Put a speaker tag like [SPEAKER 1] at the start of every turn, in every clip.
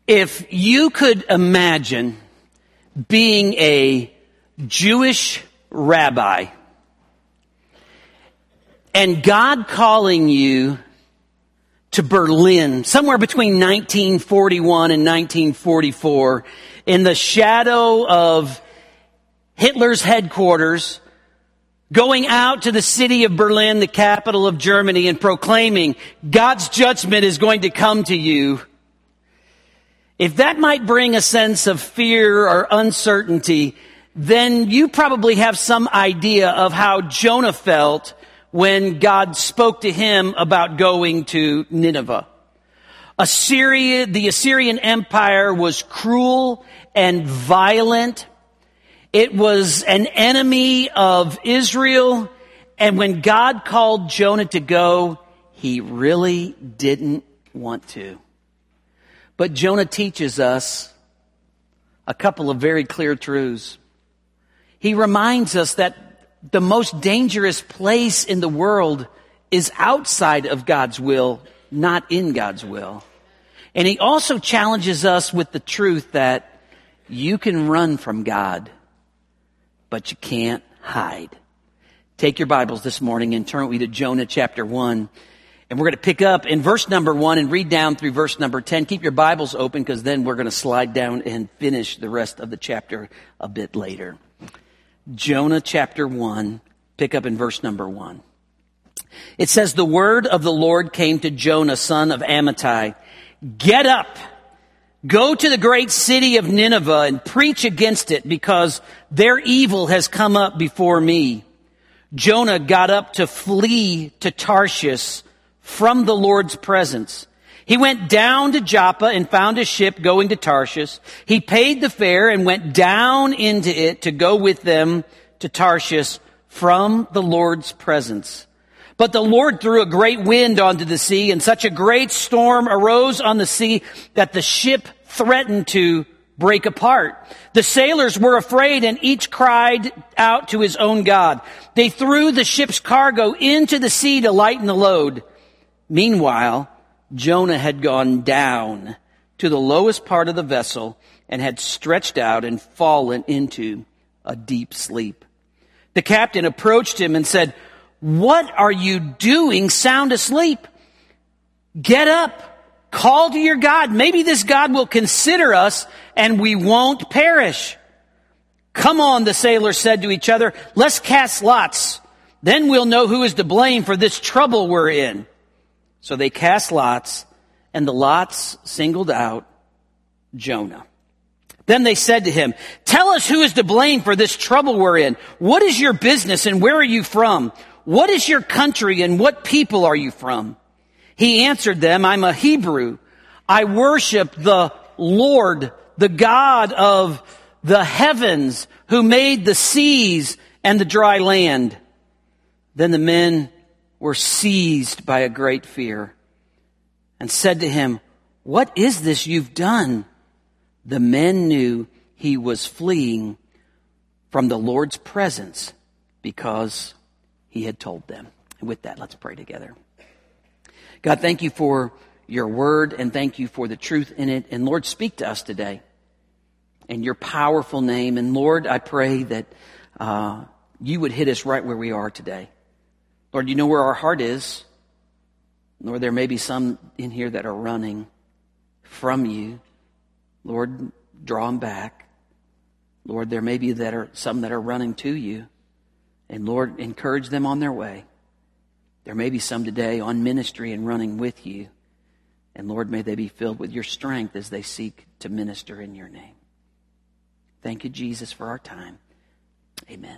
[SPEAKER 1] If you could imagine being a Jewish rabbi and God calling you to Berlin, somewhere between 1941 and 1944, in the shadow of Hitler's headquarters, going out to the city of Berlin, the capital of Germany, and proclaiming God's judgment is going to come to you. If that might bring a sense of fear or uncertainty, then you probably have some idea of how Jonah felt when God spoke to him about going to Nineveh. The Assyrian Empire was cruel and violent. It was an enemy of Israel. And when God called Jonah to go, he really didn't want to. But Jonah teaches us a couple of very clear truths. He reminds us that the most dangerous place in the world is outside of God's will, not in God's will. And he also challenges us with the truth that you can run from God, but you can't hide. Take your Bibles this morning and turn with me to Jonah chapter 1. And we're going to pick up in verse number 1 and read down through verse number 10. Keep your Bibles open because then we're going to slide down and finish the rest of the chapter a bit later. Jonah chapter 1, pick up in verse number 1. It says, "The word of the Lord came to Jonah, son of Amittai. Get up, go to the great city of Nineveh and preach against it because their evil has come up before me." Jonah got up to flee to Tarshish from the Lord's presence. He went down to Joppa and found a ship going to Tarshish. He paid the fare and went down into it to go with them to Tarshish from the Lord's presence. But the Lord threw a great wind onto the sea, and such a great storm arose on the sea that the ship threatened to break apart. The sailors were afraid, and each cried out to his own God. They threw the ship's cargo into the sea to lighten the load. Meanwhile, Jonah had gone down to the lowest part of the vessel and had stretched out and fallen into a deep sleep. The captain approached him and said, "What are you doing sound asleep? Get up, call to your God. Maybe this God will consider us and we won't perish." "Come on," the sailors said to each other, "let's cast lots. Then we'll know who is to blame for this trouble we're in." So they cast lots, and the lots singled out Jonah. Then they said to him, "Tell us who is to blame for this trouble we're in. What is your business and where are you from? What is your country and what people are you from?" He answered them, "I'm a Hebrew. I worship the Lord, the God of the heavens, who made the seas and the dry land." Then the men were seized by a great fear and said to him, "What is this you've done?" The men knew he was fleeing from the Lord's presence because he had told them. And with that, let's pray together. God, thank you for your word and thank you for the truth in it. And Lord, speak to us today in your powerful name. And Lord, I pray that you would hit us right where we are today. Lord, you know where our heart is. Lord, there may be some in here that are running from you. Lord, draw them back. Lord, there may be some that are running to you. And Lord, encourage them on their way. There may be some today on ministry and running with you. And Lord, may they be filled with your strength as they seek to minister in your name. Thank you, Jesus, for our time. Amen.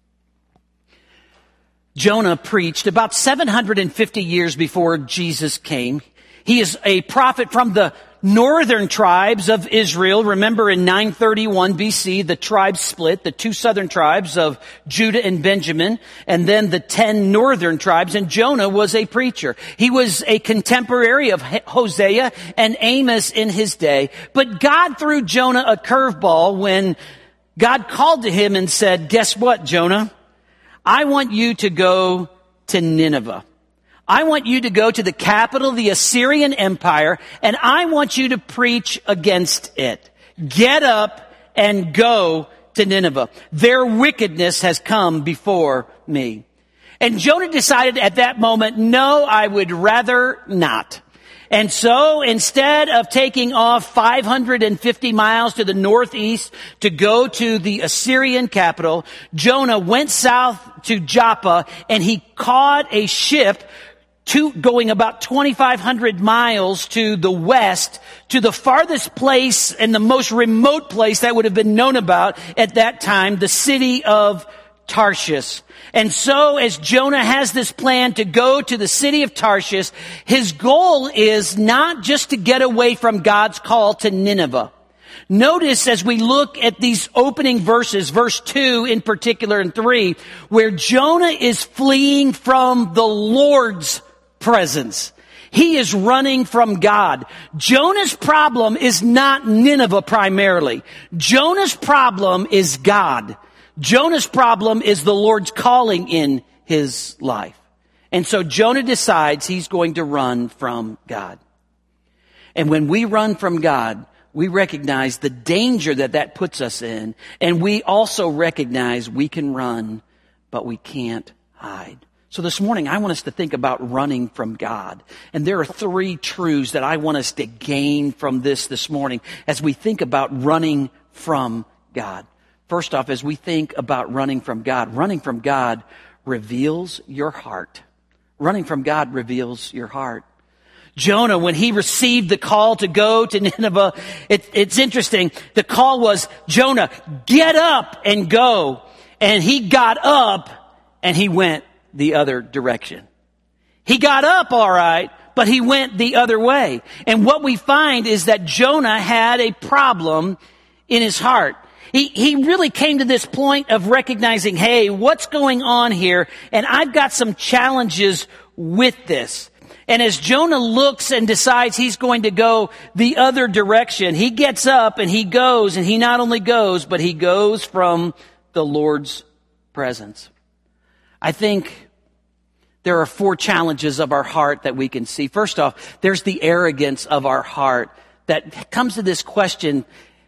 [SPEAKER 1] Jonah preached about 750 years before Jesus came. He is a prophet from the northern tribes of Israel. Remember in 931 BC, the tribes split, the two southern tribes of Judah and Benjamin, and then the 10 northern tribes, and Jonah was a preacher. He was a contemporary of Hosea and Amos in his day. But God threw Jonah a curveball when God called to him and said, "Guess what, Jonah? I want you to go to Nineveh. I want you to go to the capital of the Assyrian Empire, and I want you to preach against it. Get up and go to Nineveh. Their wickedness has come before me. And Jonah decided at that moment, no, I would rather not. And so instead of taking off 550 miles to the northeast to go to the Assyrian capital, Jonah went south to Joppa, and he caught a ship going about 2,500 miles to the west, to the farthest place and the most remote place that would have been known about at that time, the city of Tarshish. And so as Jonah has this plan to go to the city of Tarshish, his goal is not just to get away from God's call to Nineveh. Notice as we look at these opening verses, verse 2 in particular and 3, where Jonah is fleeing from the Lord's presence. He is running from God. Jonah's problem is not Nineveh primarily. Jonah's problem is God. Jonah's problem is the Lord's calling in his life. And so Jonah decides he's going to run from God. And when we run from God, we recognize the danger that puts us in. And we also recognize we can run, but we can't hide. So this morning, I want us to think about running from God. And there are 3 truths that I want us to gain from this morning as we think about running from God. First off, as we think about running from God reveals your heart. Running from God reveals your heart. Jonah, when he received the call to go to Nineveh, it's interesting. The call was, Jonah, get up and go. And he got up and he went the other direction. He got up all right, but he went the other way. And what we find is that Jonah had a problem in his heart. He really came to this point of recognizing, hey, what's going on here? And I've got some challenges with this. And as Jonah looks and decides he's going to go the other direction, he gets up and he goes, and he not only goes, but he goes from the Lord's presence. I think there are 4 challenges of our heart that we can see. First off, there's the arrogance of our heart that comes to this question,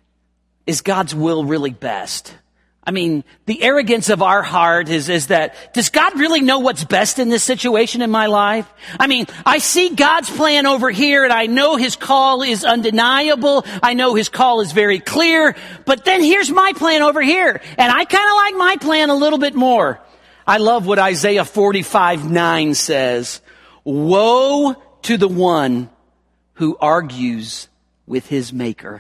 [SPEAKER 1] is God's will really best? I mean, the arrogance of our heart is that, does God really know what's best in this situation in my life? I mean, I see God's plan over here, and I know His call is undeniable. I know His call is very clear. But then here's my plan over here, and I kind of like my plan a little bit more. I love what Isaiah 45:9 says. Woe to the one who argues with his maker.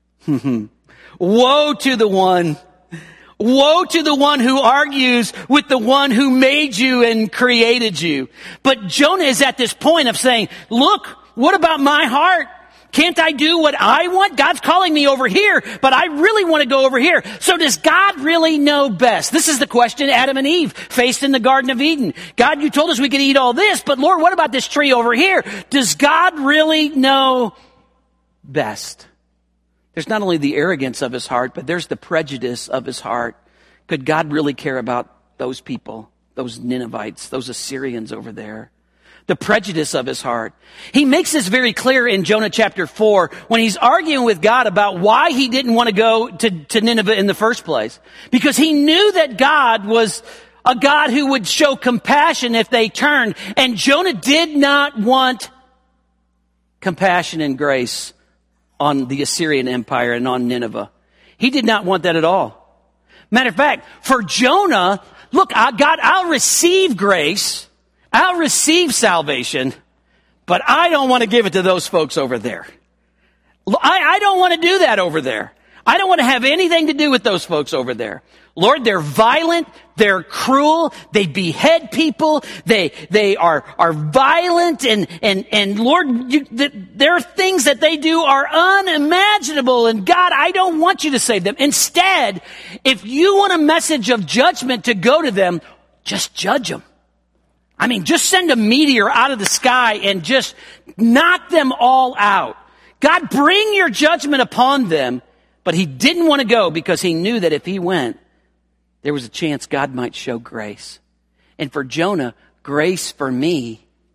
[SPEAKER 1] Woe to the one who argues with the one who made you and created you. But Jonah is at this point of saying, look, what about my heart? Can't I do what I want? God's calling me over here, but I really want to go over here. So does God really know best? This is the question Adam and Eve faced in the Garden of Eden. God, you told us we could eat all this, but Lord, what about this tree over here? Does God really know best? There's not only the arrogance of his heart, but there's the prejudice of his heart. Could God really care about those people, those Ninevites, those Assyrians over there? The prejudice of his heart. He makes this very clear in Jonah chapter 4 when he's arguing with God about why he didn't want to go to Nineveh in the first place. Because he knew that God was a God who would show compassion if they turned. And Jonah did not want compassion and grace on the Assyrian Empire and on Nineveh. He did not want that at all. Matter of fact, for Jonah, look, God, I'll receive grace. I'll receive salvation, but I don't want to give it to those folks over there. I don't want to do that over there. I don't want to have anything to do with those folks over there. Lord, they're violent, they're cruel, they behead people, they are violent, and Lord, there are things that they do are unimaginable, and God, I don't want you to save them. Instead, if you want a message of judgment to go to them, just judge them. I mean, just send a meteor out of the sky and just knock them all out. God, bring your judgment upon them. But he didn't want to go because he knew that if he went, there was a chance God might show grace. And for Jonah, grace for me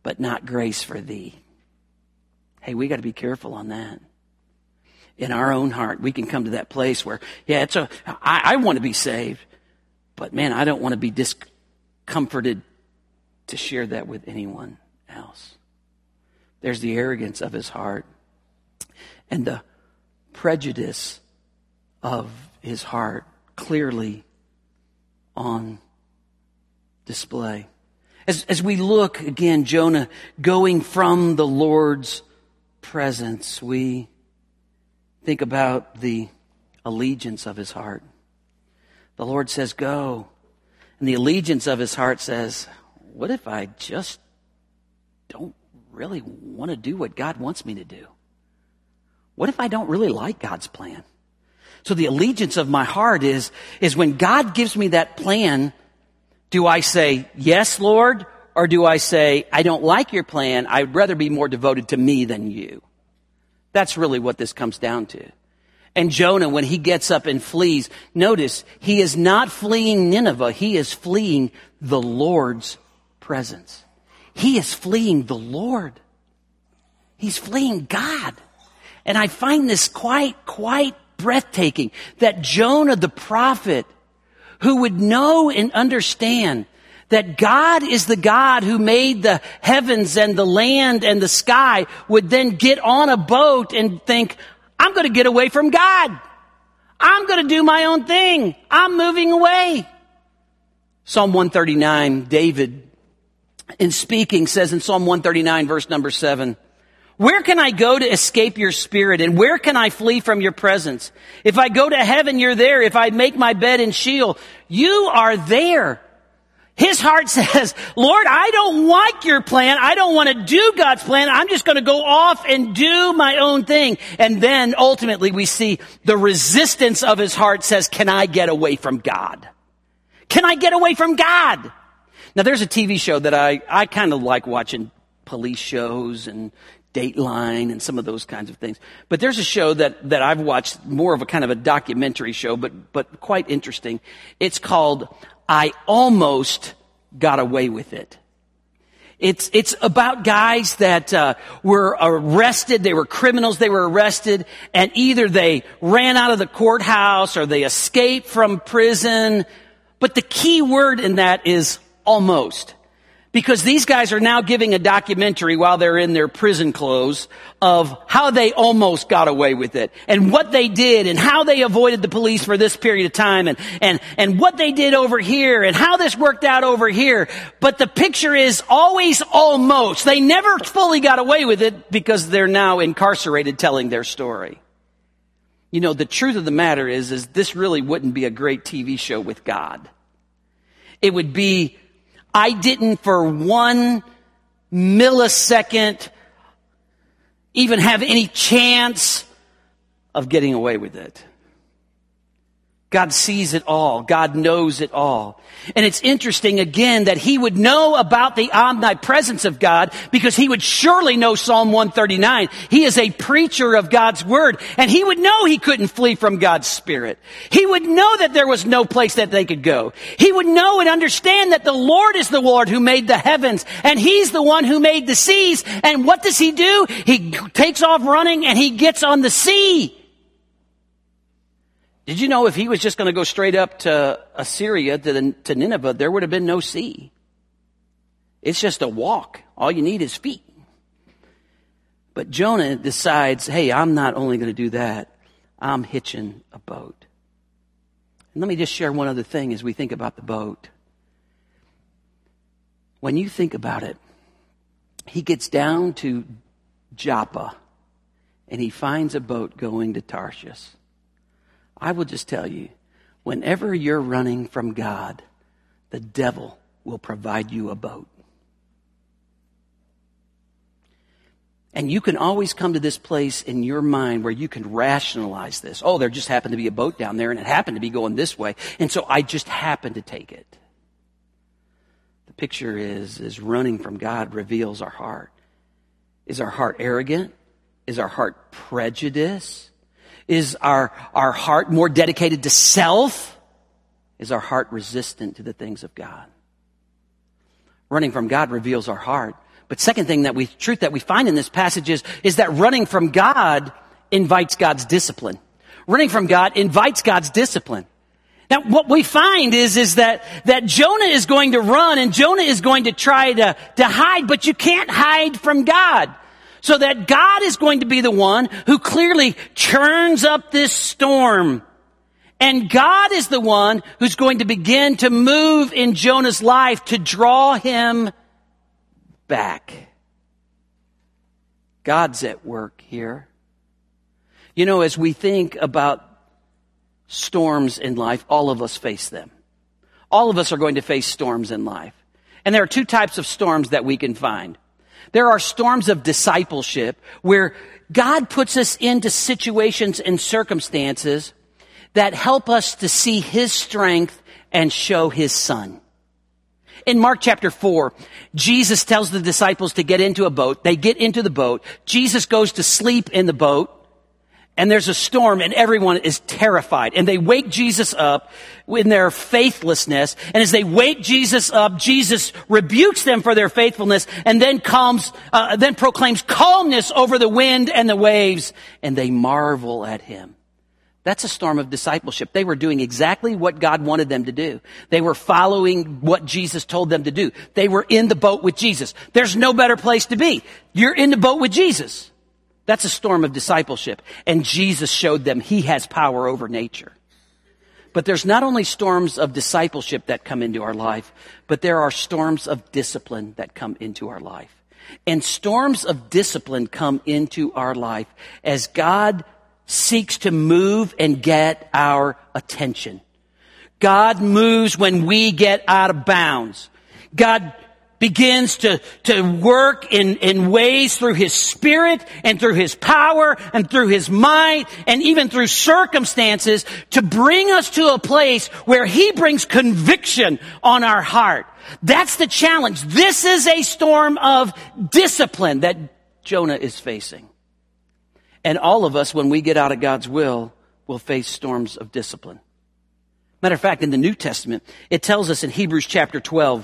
[SPEAKER 1] but not grace for thee. Hey, we got to be careful on that. In our own heart, we can come to that place where, yeah, I want to be saved, but man, I don't want to be discomforted to share that with anyone else. There's the arrogance of his heart and the prejudice of his heart clearly on display. As we look again, Jonah going from the Lord's presence, we think about the allegiance of his heart. The Lord says, go. And the allegiance of his heart says, what if I just don't really want to do what God wants me to do? What if I don't really like God's plan? So the allegiance of my heart is when God gives me that plan, do I say, yes, Lord? Or do I say, I don't like your plan. I'd rather be more devoted to me than you. That's really what this comes down to. And Jonah, when he gets up and flees, notice he is not fleeing Nineveh. He is fleeing the Lord's presence. He is fleeing the Lord. He's fleeing God. And I find this quite breathtaking that Jonah the prophet, who would know and understand that God is the God who made the heavens and the land and the sky, would then get on a boat and think, I'm going to get away from God. I'm going to do my own thing. I'm moving away. Psalm 139, David, in speaking, says in Psalm 139, verse number 7, where can I go to escape your spirit? And where can I flee from your presence? If I go to heaven, you're there. If I make my bed in Sheol, you are there. His heart says, Lord, I don't like your plan. I don't want to do God's plan. I'm just going to go off and do my own thing. And then ultimately we see the resistance of his heart says, can I get away from God? Can I get away from God? Now there's a TV show that I kind of like watching, police shows and Dateline and some of those kinds of things. But there's a show that I've watched, more of a kind of a documentary show, but quite interesting. It's called I Almost Got Away with It. It's about guys that were arrested. They were criminals. They were arrested, and either they ran out of the courthouse or they escaped from prison. But the key word in that is almost. Because these guys are now giving a documentary while they're in their prison clothes of how they almost got away with it and what they did and how they avoided the police for this period of time and what they did over here and how this worked out over here. But the picture is always almost. They never fully got away with it because they're now incarcerated telling their story. You know, the truth of the matter is this really wouldn't be a great TV show with God. It would be, I didn't for 1 millisecond even have any chance of getting away with it. God sees it all. God knows it all. And it's interesting again that he would know about the omnipresence of God because he would surely know Psalm 139. He is a preacher of God's word, and he would know he couldn't flee from God's spirit. He would know that there was no place that they could go. He would know and understand that the Lord is the Lord who made the heavens, and he's the one who made the seas. And what does he do? He takes off running and he gets on the sea. Did you know if he was just going to go straight up to Assyria, to Nineveh, there would have been no sea? It's just a walk. All you need is feet. But Jonah decides, hey, I'm not only going to do that, I'm hitching a boat. And let me just share one other thing as we think about the boat. When you think about it, he gets down to Joppa and he finds a boat going to Tarshish. I will just tell you, whenever you're running from God, the devil will provide you a boat. And you can always come to this place in your mind where you can rationalize this. Oh, there just happened to be a boat down there and it happened to be going this way. And so I just happened to take it. The picture is running from God reveals our heart. Is our heart arrogant? Is our heart prejudiced? Is our heart more dedicated to self? Is our heart resistant to the things of God? Running from God reveals our heart. But second thing truth that we find in this passage is that running from God invites God's discipline. Running from God invites God's discipline. Now, what we find is that Jonah is going to run and Jonah is going to try to hide, but you can't hide from God. So that God is going to be the one who clearly churns up this storm. And God is the one who's going to begin to move in Jonah's life to draw him back. God's at work here. You know, as we think about storms in life, all of us face them. All of us are going to face storms in life. And there are two types of storms that we can find. There are storms of discipleship where God puts us into situations and circumstances that help us to see His strength and show His Son. In Mark chapter 4, Jesus tells the disciples to get into a boat. They get into the boat. Jesus goes to sleep in the boat. And there's a storm and everyone is terrified. And they wake Jesus up in their faithlessness. And as they wake Jesus up, Jesus rebukes them for their faithfulness and then proclaims calmness over the wind and the waves. And they marvel at Him. That's a storm of discipleship. They were doing exactly what God wanted them to do. They were following what Jesus told them to do. They were in the boat with Jesus. There's no better place to be. You're in the boat with Jesus. That's a storm of discipleship. And Jesus showed them He has power over nature. But there's not only storms of discipleship that come into our life, but there are storms of discipline that come into our life. And storms of discipline come into our life as God seeks to move and get our attention. God moves when we get out of bounds. God begins to work in ways through His Spirit and through His power and through His might and even through circumstances to bring us to a place where He brings conviction on our heart. That's the challenge. This is a storm of discipline that Jonah is facing. And all of us, when we get out of God's will face storms of discipline. Matter of fact, in the New Testament, it tells us in Hebrews chapter 12,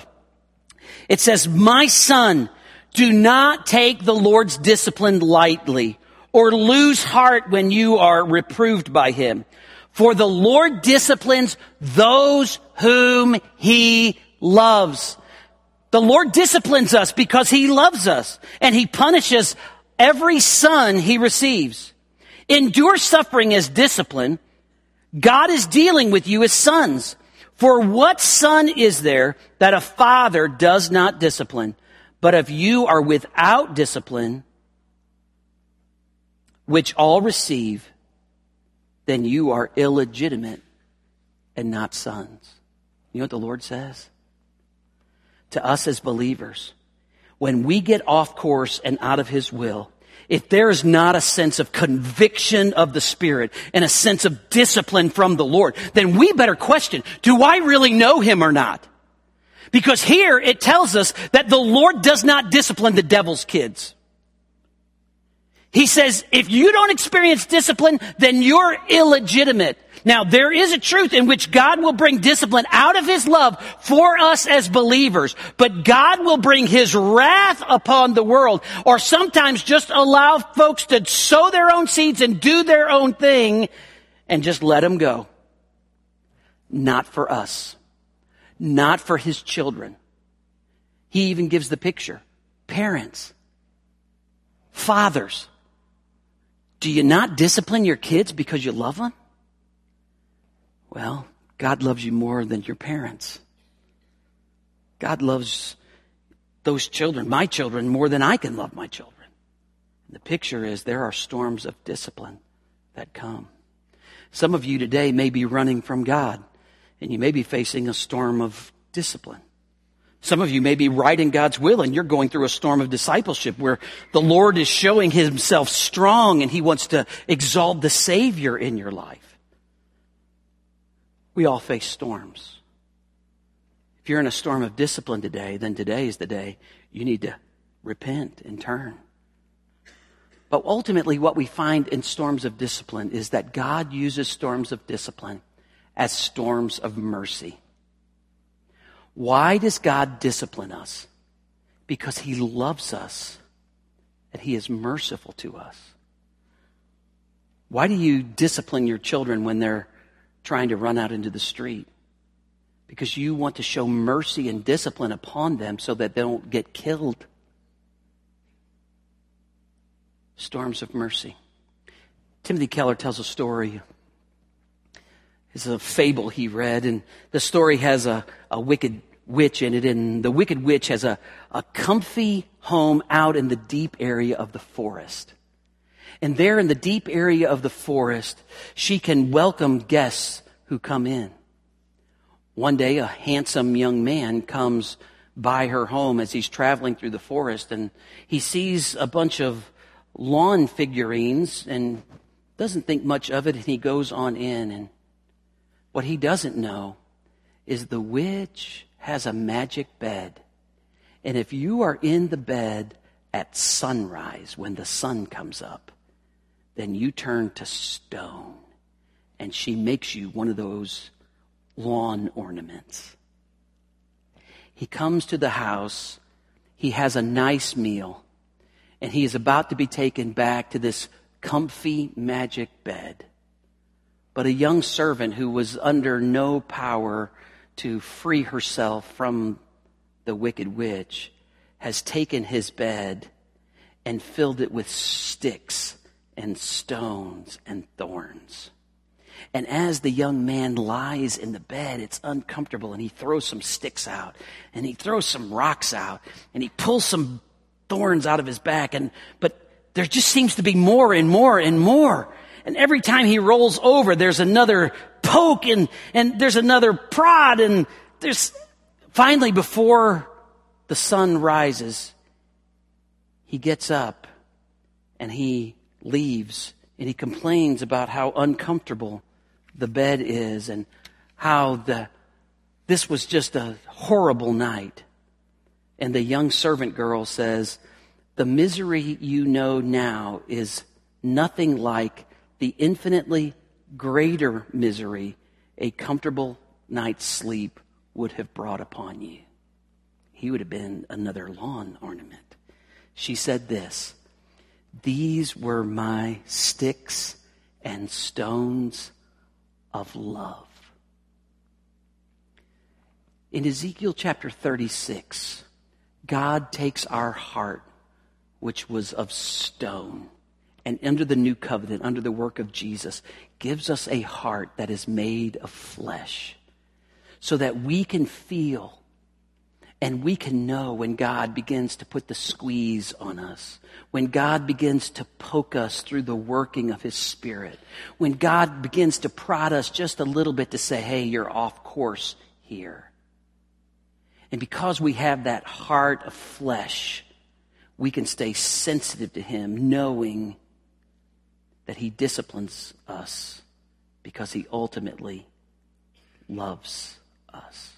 [SPEAKER 1] it says, "My son, do not take the Lord's discipline lightly or lose heart when you are reproved by Him. For the Lord disciplines those whom He loves." The Lord disciplines us because He loves us, and He punishes every son He receives. Endure suffering as discipline. God is dealing with you as sons. For what son is there that a father does not discipline? But if you are without discipline, which all receive, then you are illegitimate and not sons. You know what the Lord says? To us as believers, when we get off course and out of His will, if there is not a sense of conviction of the Spirit and a sense of discipline from the Lord, then we better question, do I really know Him or not? Because here it tells us that the Lord does not discipline the devil's kids. He says, if you don't experience discipline, then you're illegitimate. Now, there is a truth in which God will bring discipline out of His love for us as believers, but God will bring His wrath upon the world, or sometimes just allow folks to sow their own seeds and do their own thing and just let them go. Not for us. Not for His children. He even gives the picture. Parents. Fathers. Do you not discipline your kids because you love them? Well, God loves you more than your parents. God loves those children, my children, more than I can love my children. And the picture is there are storms of discipline that come. Some of you today may be running from God, and you may be facing a storm of discipline. Some of you may be right in God's will, and you're going through a storm of discipleship where the Lord is showing Himself strong and He wants to exalt the Savior in your life. We all face storms. If you're in a storm of discipline today, then today is the day you need to repent and turn. But ultimately, what we find in storms of discipline is that God uses storms of discipline as storms of mercy. Why does God discipline us? because he loves us and he is merciful to us. Why do you discipline your children when they're trying to run out into the street? Because you want to show mercy and discipline upon them so that they don't get killed. Storms of mercy. Timothy Keller tells a story. It's a fable he read, and the story has a wicked witch in it, and the wicked witch has a comfy home out in the deep area of the forest. And there in the deep area of the forest, she can welcome guests who come in. One day, a handsome young man comes by her home as he's traveling through the forest, and he sees a bunch of lawn figurines and doesn't think much of it, and he goes on in. And what he doesn't know is the witch has a magic bed. And if you are in the bed at sunrise when the sun comes up, then you turn to stone, and she makes you one of those lawn ornaments. He comes to the house, he has a nice meal, and he is about to be taken back to this comfy magic bed. But a young servant who was under no power to free herself from the wicked witch has taken his bed and filled it with sticks and stones and thorns. And as the young man lies in the bed, it's uncomfortable, and he throws some sticks out, and he throws some rocks out, and he pulls some thorns out of his back, but there just seems to be more and more and more. And every time he rolls over, there's another poke, and there's another prod, and there's finally, before the sun rises, he gets up and he leaves, and he complains about how uncomfortable the bed is and how this was just a horrible night. And the young servant girl says, "The misery you know now is nothing like the infinitely greater misery a comfortable night's sleep would have brought upon you." He would have been another lawn ornament. She said this, "These were my sticks and stones of love." In Ezekiel chapter 36, God takes our heart, which was of stone, and under the new covenant, under the work of Jesus, gives us a heart that is made of flesh, so that we can feel and we can know when God begins to put the squeeze on us, when God begins to poke us through the working of His Spirit, when God begins to prod us just a little bit to say, "Hey, you're off course here." And because we have that heart of flesh, we can stay sensitive to Him, knowing that He disciplines us because He ultimately loves us.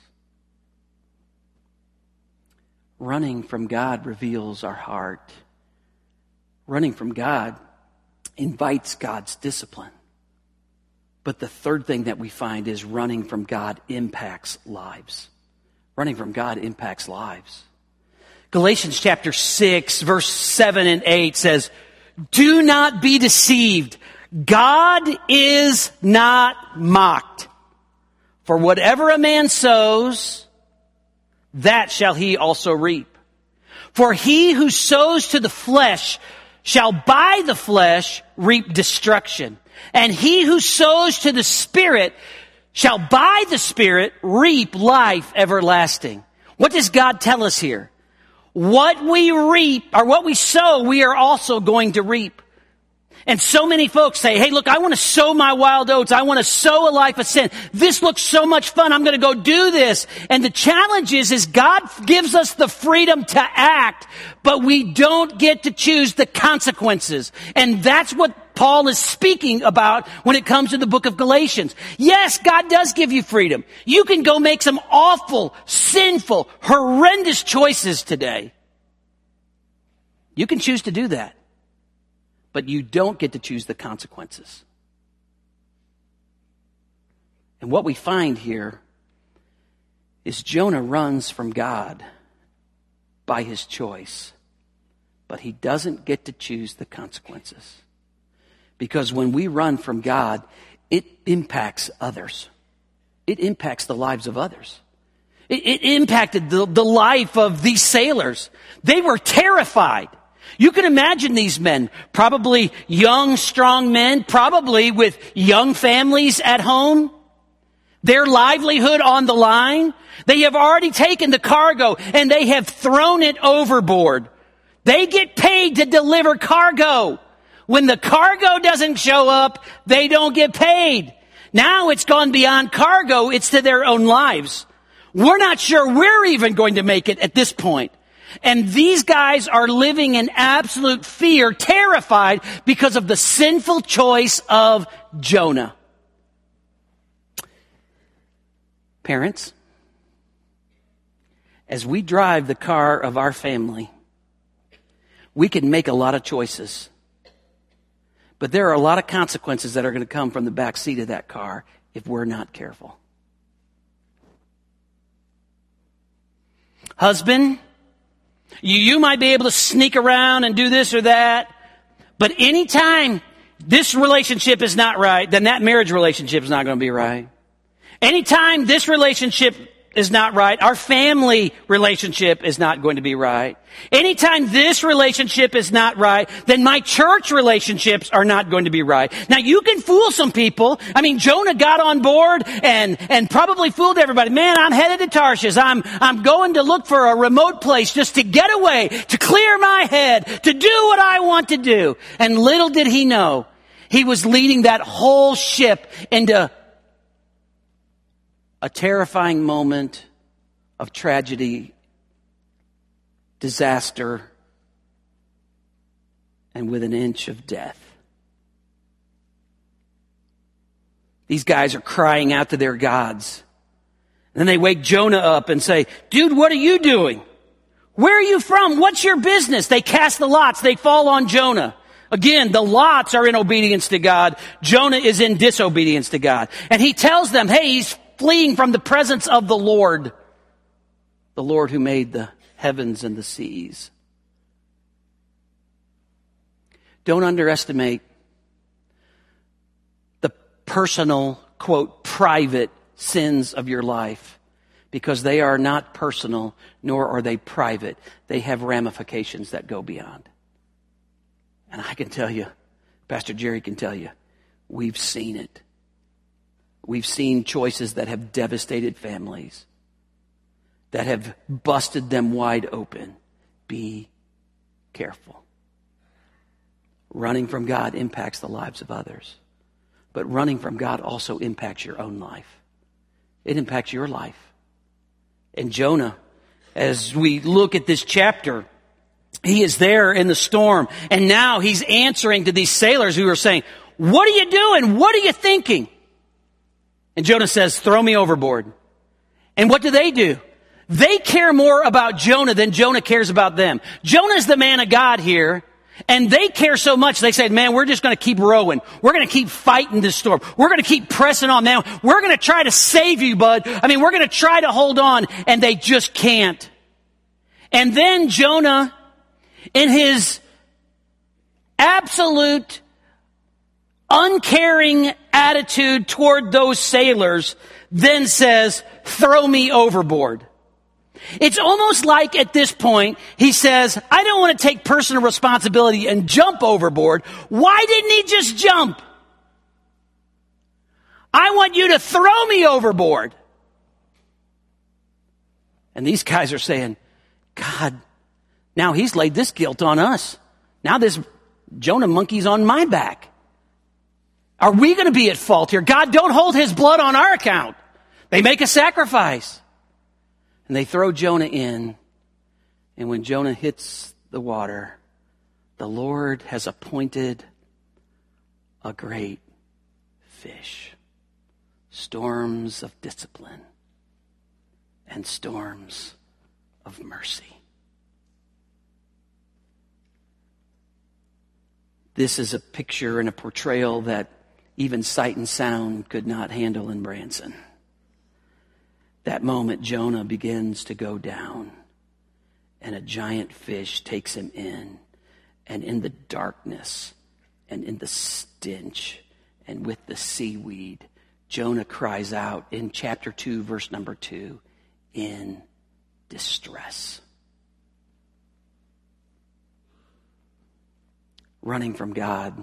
[SPEAKER 1] Running from God reveals our heart. Running from God invites God's discipline. But the third thing that we find is running from God impacts lives. Running from God impacts lives. Galatians chapter 6, verse 7 and 8 says, "Do not be deceived. God is not mocked. For whatever a man sows, that shall he also reap. For he who sows to the flesh shall by the flesh reap destruction. And he who sows to the Spirit shall by the Spirit reap life everlasting." What does God tell us here? What we reap, or what we sow, we are also going to reap. And so many folks say, "Hey, look, I want to sow my wild oats. I want to sow a life of sin. This looks so much fun. I'm going to go do this." And the challenge is God gives us the freedom to act, but we don't get to choose the consequences. And that's what Paul is speaking about when it comes to the book of Galatians. Yes, God does give you freedom. You can go make some awful, sinful, horrendous choices today. You can choose to do that. But you don't get to choose the consequences. And what we find here is Jonah runs from God, by his choice, but he doesn't get to choose the consequences. Because when we run from God, it impacts others. It impacts the lives of others. It impacted the life of these sailors. They were terrified. You can imagine these men, probably young, strong men, probably with young families at home, their livelihood on the line. They have already taken the cargo and they have thrown it overboard. They get paid to deliver cargo. When the cargo doesn't show up, they don't get paid. Now it's gone beyond cargo, it's to their own lives. We're not sure we're even going to make it at this point. And these guys are living in absolute fear, terrified because of the sinful choice of Jonah. Parents, as we drive the car of our family, we can make a lot of choices. But there are a lot of consequences that are going to come from the back seat of that car if we're not careful. Husband, you might be able to sneak around and do this or that, but anytime this relationship is not right, then that marriage relationship is not going to be right. Anytime this relationship is not right, our family relationship is not going to be right. Anytime this relationship is not right, then my church relationships are not going to be right. Now you can fool some people. I mean, Jonah got on board and probably fooled everybody. Man, I'm headed to Tarshish. I'm going to look for a remote place just to get away, to clear my head, to do what I want to do. And little did he know, he was leading that whole ship into a terrifying moment of tragedy, disaster, and with an inch of death. These guys are crying out to their gods. And then they wake Jonah up and say, dude, what are you doing? Where are you from? What's your business? They cast the lots. They fall on Jonah. Again, the lots are in obedience to God. Jonah is in disobedience to God. And he tells them, hey, he's fleeing from the presence of the Lord who made the heavens and the seas. Don't underestimate the personal, quote, private sins of your life, because they are not personal, nor are they private. They have ramifications that go beyond. And I can tell you, Pastor Jerry can tell you, we've seen it. We've seen choices that have devastated families, that have busted them wide open. Be careful. Running from God impacts the lives of others. But running from God also impacts your own life. It impacts your life. And Jonah, as we look at this chapter, he is there in the storm. And now he's answering to these sailors who are saying, what are you doing? What are you thinking? And Jonah says, throw me overboard. And what do? They care more about Jonah than Jonah cares about them. Jonah's the man of God here, and they care so much. They said, man, we're just going to keep rowing. We're going to keep fighting this storm. We're going to keep pressing on. Man, we're going to try to save you, bud. I mean, we're going to try to hold on, and they just can't. And then Jonah, in his absolute uncaring attitude toward those sailors, then says, throw me overboard. It's almost like at this point, he says, I don't want to take personal responsibility and jump overboard. Why didn't he just jump? I want you to throw me overboard. And these guys are saying, God, now he's laid this guilt on us. Now this Jonah monkey's on my back. Are we going to be at fault here? God, don't hold his blood on our account. They make a sacrifice. And they throw Jonah in. And when Jonah hits the water, the Lord has appointed a great fish. Storms of discipline and storms of mercy. This is a picture and a portrayal that even sight and sound could not handle in Branson. That moment, Jonah begins to go down. and a giant fish takes him in. And in the darkness and in the stench and with the seaweed, Jonah cries out in chapter 2, verse number 2, in distress. Running from God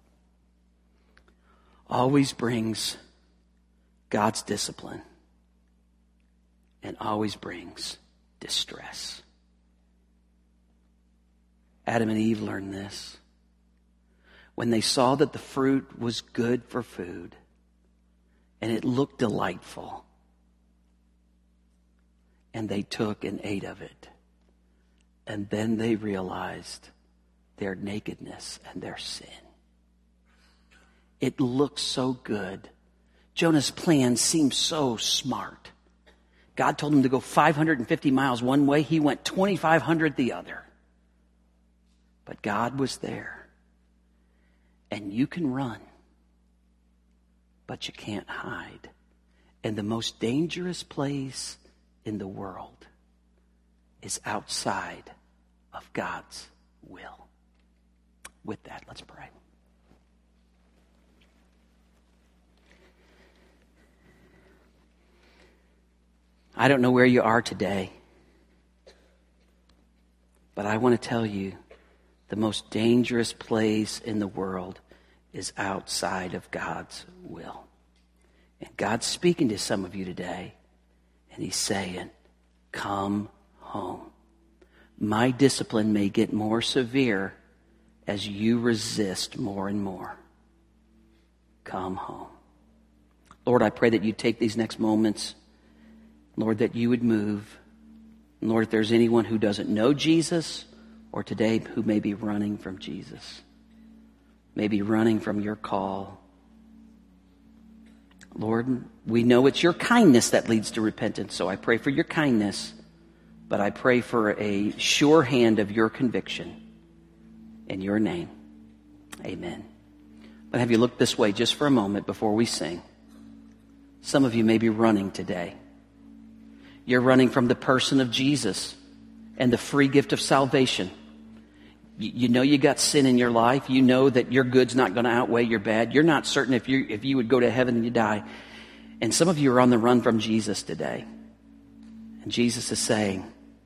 [SPEAKER 1] always brings God's discipline and always brings distress. Adam and Eve learned this. When they saw that the fruit was good for food and it looked delightful, and they took and ate of it, and then they realized their nakedness and their sin. It looked so good. Jonah's plan seemed so smart. God told him to go 550 miles one way. He went 2,500 the other. But God was there. And you can run, but you can't hide. And the most dangerous place in the world is outside of God's will. With that, let's pray. I don't know where you are today, but I want to tell you, the most dangerous place in the world is outside of God's will. And God's speaking to some of you today, and He's saying, come home. My discipline may get more severe as you resist more and more. Come home. Lord, I pray that you take these next moments. Lord, that you would move. Lord, if there's anyone who doesn't know Jesus, or today who may be running from Jesus, maybe running from your call. Lord, we know it's your kindness that leads to repentance, so I pray for your kindness, but I pray for a sure hand of your conviction. In your name, amen. But have you look this way just for a moment before we sing. Some of you may be running today. You're running from the person of Jesus and the free gift of salvation. You know you got sin in your life. You know that your good's not going to outweigh your bad. You're not certain if you would go to heaven and you die. And some of you are on the run from Jesus today. And Jesus is saying,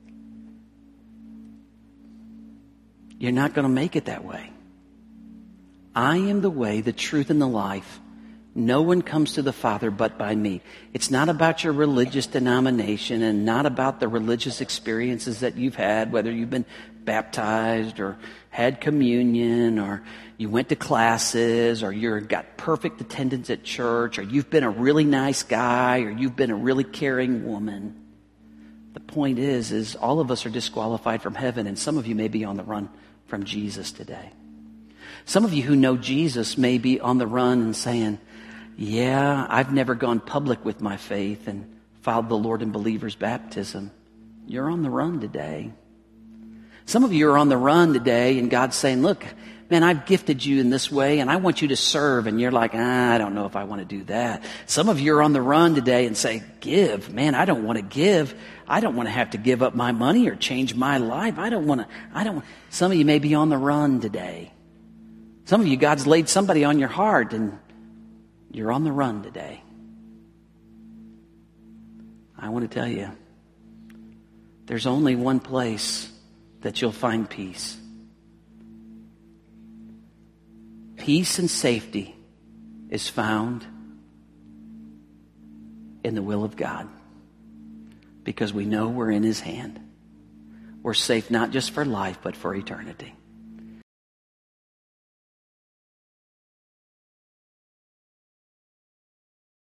[SPEAKER 1] you're not going to make it that way. I am the way, the truth, and the life. No one comes to the Father but by me. It's not about your religious denomination and not about the religious experiences that you've had, whether you've been baptized or had communion or you went to classes or you've got perfect attendance at church or you've been a really nice guy or you've been a really caring woman. The point is all of us are disqualified from heaven, and some of you may be on the run from Jesus today. Some of you who know Jesus may be on the run and saying, yeah, I've never gone public with my faith and followed the Lord in believer's baptism. You're on the run today. Some of you are on the run today, and God's saying, look, man, I've gifted you in this way, and I want you to serve. And you're like, I don't know if I want to do that. Some of you are on the run today and say, give. Man, I don't want to give. I don't want to have to give up my money or change my life. Some of you may be on the run today. Some of you, God's laid somebody on your heart, and you're on the run today. I want to tell you, there's only one place that you'll find peace. Peace and safety is found in the will of God, because we know we're in His hand. We're safe not just for life, but for eternity.